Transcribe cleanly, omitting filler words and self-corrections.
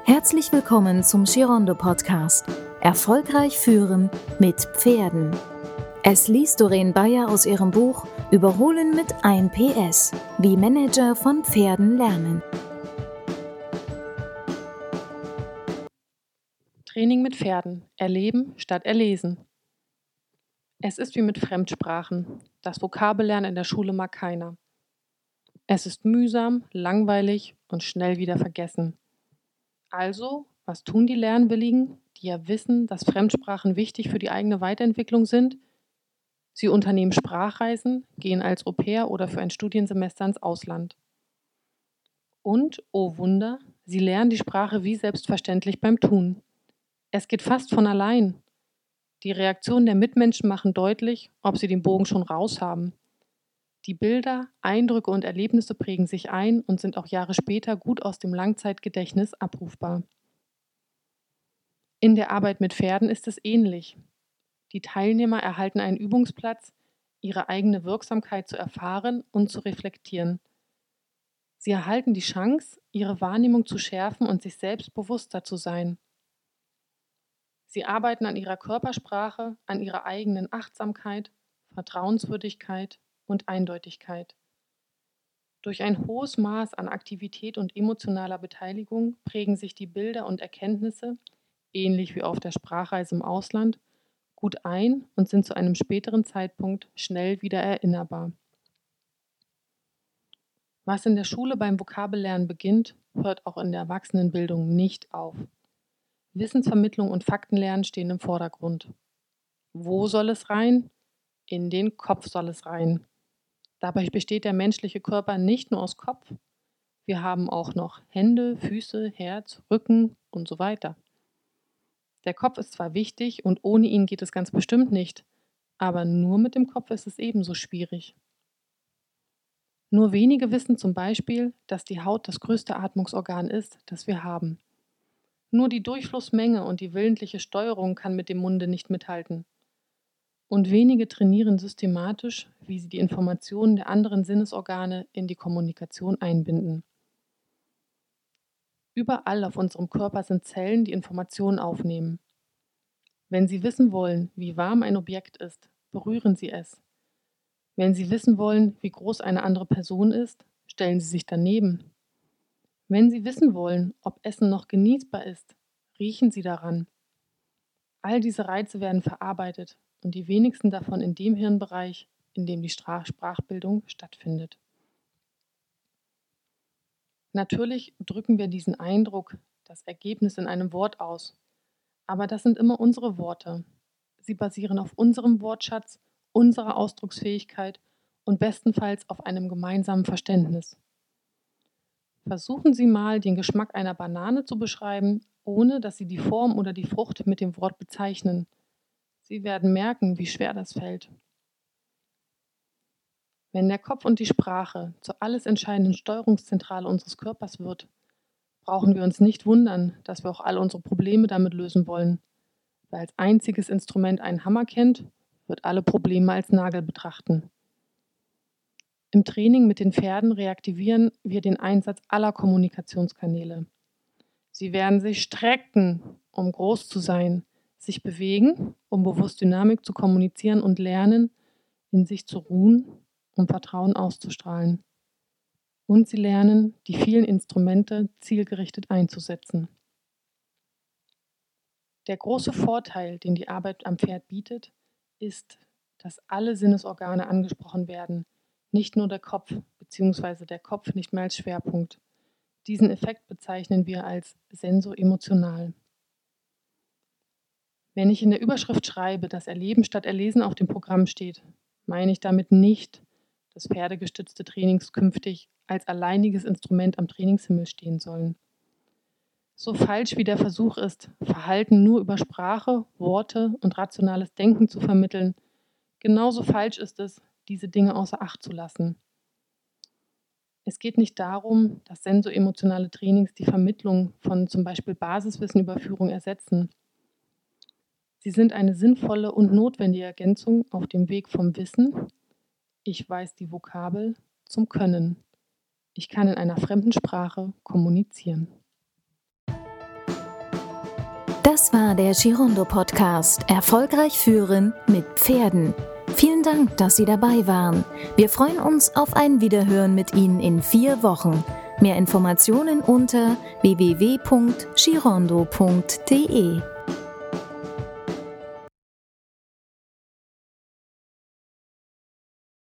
Herzlich willkommen zum Girondo Podcast. Erfolgreich führen mit Pferden. Es liest Doreen Bayer aus ihrem Buch Überholen mit 1 PS, wie Manager von Pferden lernen. Training mit Pferden. Erleben statt erlesen. Es ist wie mit Fremdsprachen. Das Vokabellernen in der Schule mag keiner. Es ist mühsam, langweilig und schnell wieder vergessen. Also, was tun die Lernwilligen, die ja wissen, dass Fremdsprachen wichtig für die eigene Weiterentwicklung sind? Sie unternehmen Sprachreisen, gehen als Au-pair oder für ein Studiensemester ins Ausland. Und, oh Wunder, sie lernen die Sprache wie selbstverständlich beim Tun. Es geht fast von allein. Die Reaktionen der Mitmenschen machen deutlich, ob sie den Bogen schon raus haben. Die Bilder, Eindrücke und Erlebnisse prägen sich ein und sind auch Jahre später gut aus dem Langzeitgedächtnis abrufbar. In der Arbeit mit Pferden ist es ähnlich. Die Teilnehmer erhalten einen Übungsplatz, ihre eigene Wirksamkeit zu erfahren und zu reflektieren. Sie erhalten die Chance, ihre Wahrnehmung zu schärfen und sich selbst bewusster zu sein. Sie arbeiten an ihrer Körpersprache, an ihrer eigenen Achtsamkeit, Vertrauenswürdigkeit und Eindeutigkeit. Durch ein hohes Maß an Aktivität und emotionaler Beteiligung prägen sich die Bilder und Erkenntnisse, ähnlich wie auf der Sprachreise im Ausland, gut ein und sind zu einem späteren Zeitpunkt schnell wieder erinnerbar. Was in der Schule beim Vokabellernen beginnt, hört auch in der Erwachsenenbildung nicht auf. Wissensvermittlung und Faktenlernen stehen im Vordergrund. Wo soll es rein? In den Kopf soll es rein. Dabei besteht der menschliche Körper nicht nur aus Kopf. Wir haben auch noch Hände, Füße, Herz, Rücken und so weiter. Der Kopf ist zwar wichtig und ohne ihn geht es ganz bestimmt nicht, aber nur mit dem Kopf ist es ebenso schwierig. Nur wenige wissen zum Beispiel, dass die Haut das größte Atmungsorgan ist, das wir haben. Nur die Durchflussmenge und die willentliche Steuerung kann mit dem Munde nicht mithalten. Und wenige trainieren systematisch, wie sie die Informationen der anderen Sinnesorgane in die Kommunikation einbinden. Überall auf unserem Körper sind Zellen, die Informationen aufnehmen. Wenn Sie wissen wollen, wie warm ein Objekt ist, berühren Sie es. Wenn Sie wissen wollen, wie groß eine andere Person ist, stellen Sie sich daneben. Wenn Sie wissen wollen, ob Essen noch genießbar ist, riechen Sie daran. All diese Reize werden verarbeitet und die wenigsten davon in dem Hirnbereich, in dem die Sprachbildung stattfindet. Natürlich drücken wir diesen Eindruck, das Ergebnis in einem Wort aus, aber das sind immer unsere Worte. Sie basieren auf unserem Wortschatz, unserer Ausdrucksfähigkeit und bestenfalls auf einem gemeinsamen Verständnis. Versuchen Sie mal, den Geschmack einer Banane zu beschreiben, ohne dass Sie die Form oder die Frucht mit dem Wort bezeichnen. Sie werden merken, wie schwer das fällt. Wenn der Kopf und die Sprache zur alles entscheidenden Steuerungszentrale unseres Körpers wird, brauchen wir uns nicht wundern, dass wir auch alle unsere Probleme damit lösen wollen. Wer als einziges Instrument einen Hammer kennt, wird alle Probleme als Nagel betrachten. Im Training mit den Pferden reaktivieren wir den Einsatz aller Kommunikationskanäle. Sie werden sich strecken, um groß zu sein, sich bewegen, um bewusst Dynamik zu kommunizieren und lernen, in sich zu ruhen, um Vertrauen auszustrahlen. Und sie lernen, die vielen Instrumente zielgerichtet einzusetzen. Der große Vorteil, den die Arbeit am Pferd bietet, ist, dass alle Sinnesorgane angesprochen werden, nicht nur der Kopf, beziehungsweise der Kopf nicht mehr als Schwerpunkt. Diesen Effekt bezeichnen wir als sensoemotional. Wenn ich in der Überschrift schreibe, dass Erleben statt Erlesen auf dem Programm steht, meine ich damit nicht, dass pferdegestützte Trainings künftig als alleiniges Instrument am Trainingshimmel stehen sollen. So falsch wie der Versuch ist, Verhalten nur über Sprache, Worte und rationales Denken zu vermitteln, genauso falsch ist es, diese Dinge außer Acht zu lassen. Es geht nicht darum, dass sensoemotionale Trainings die Vermittlung von zum Beispiel Basiswissenüberführung ersetzen. Sie sind eine sinnvolle und notwendige Ergänzung auf dem Weg vom Wissen, ich weiß die Vokabel, zum Können. Ich kann in einer fremden Sprache kommunizieren. Das war der Girondo Podcast Erfolgreich führen mit Pferden. Vielen Dank, dass Sie dabei waren. Wir freuen uns auf ein Wiederhören mit Ihnen in 4 Wochen. Mehr Informationen unter www.girondo.de.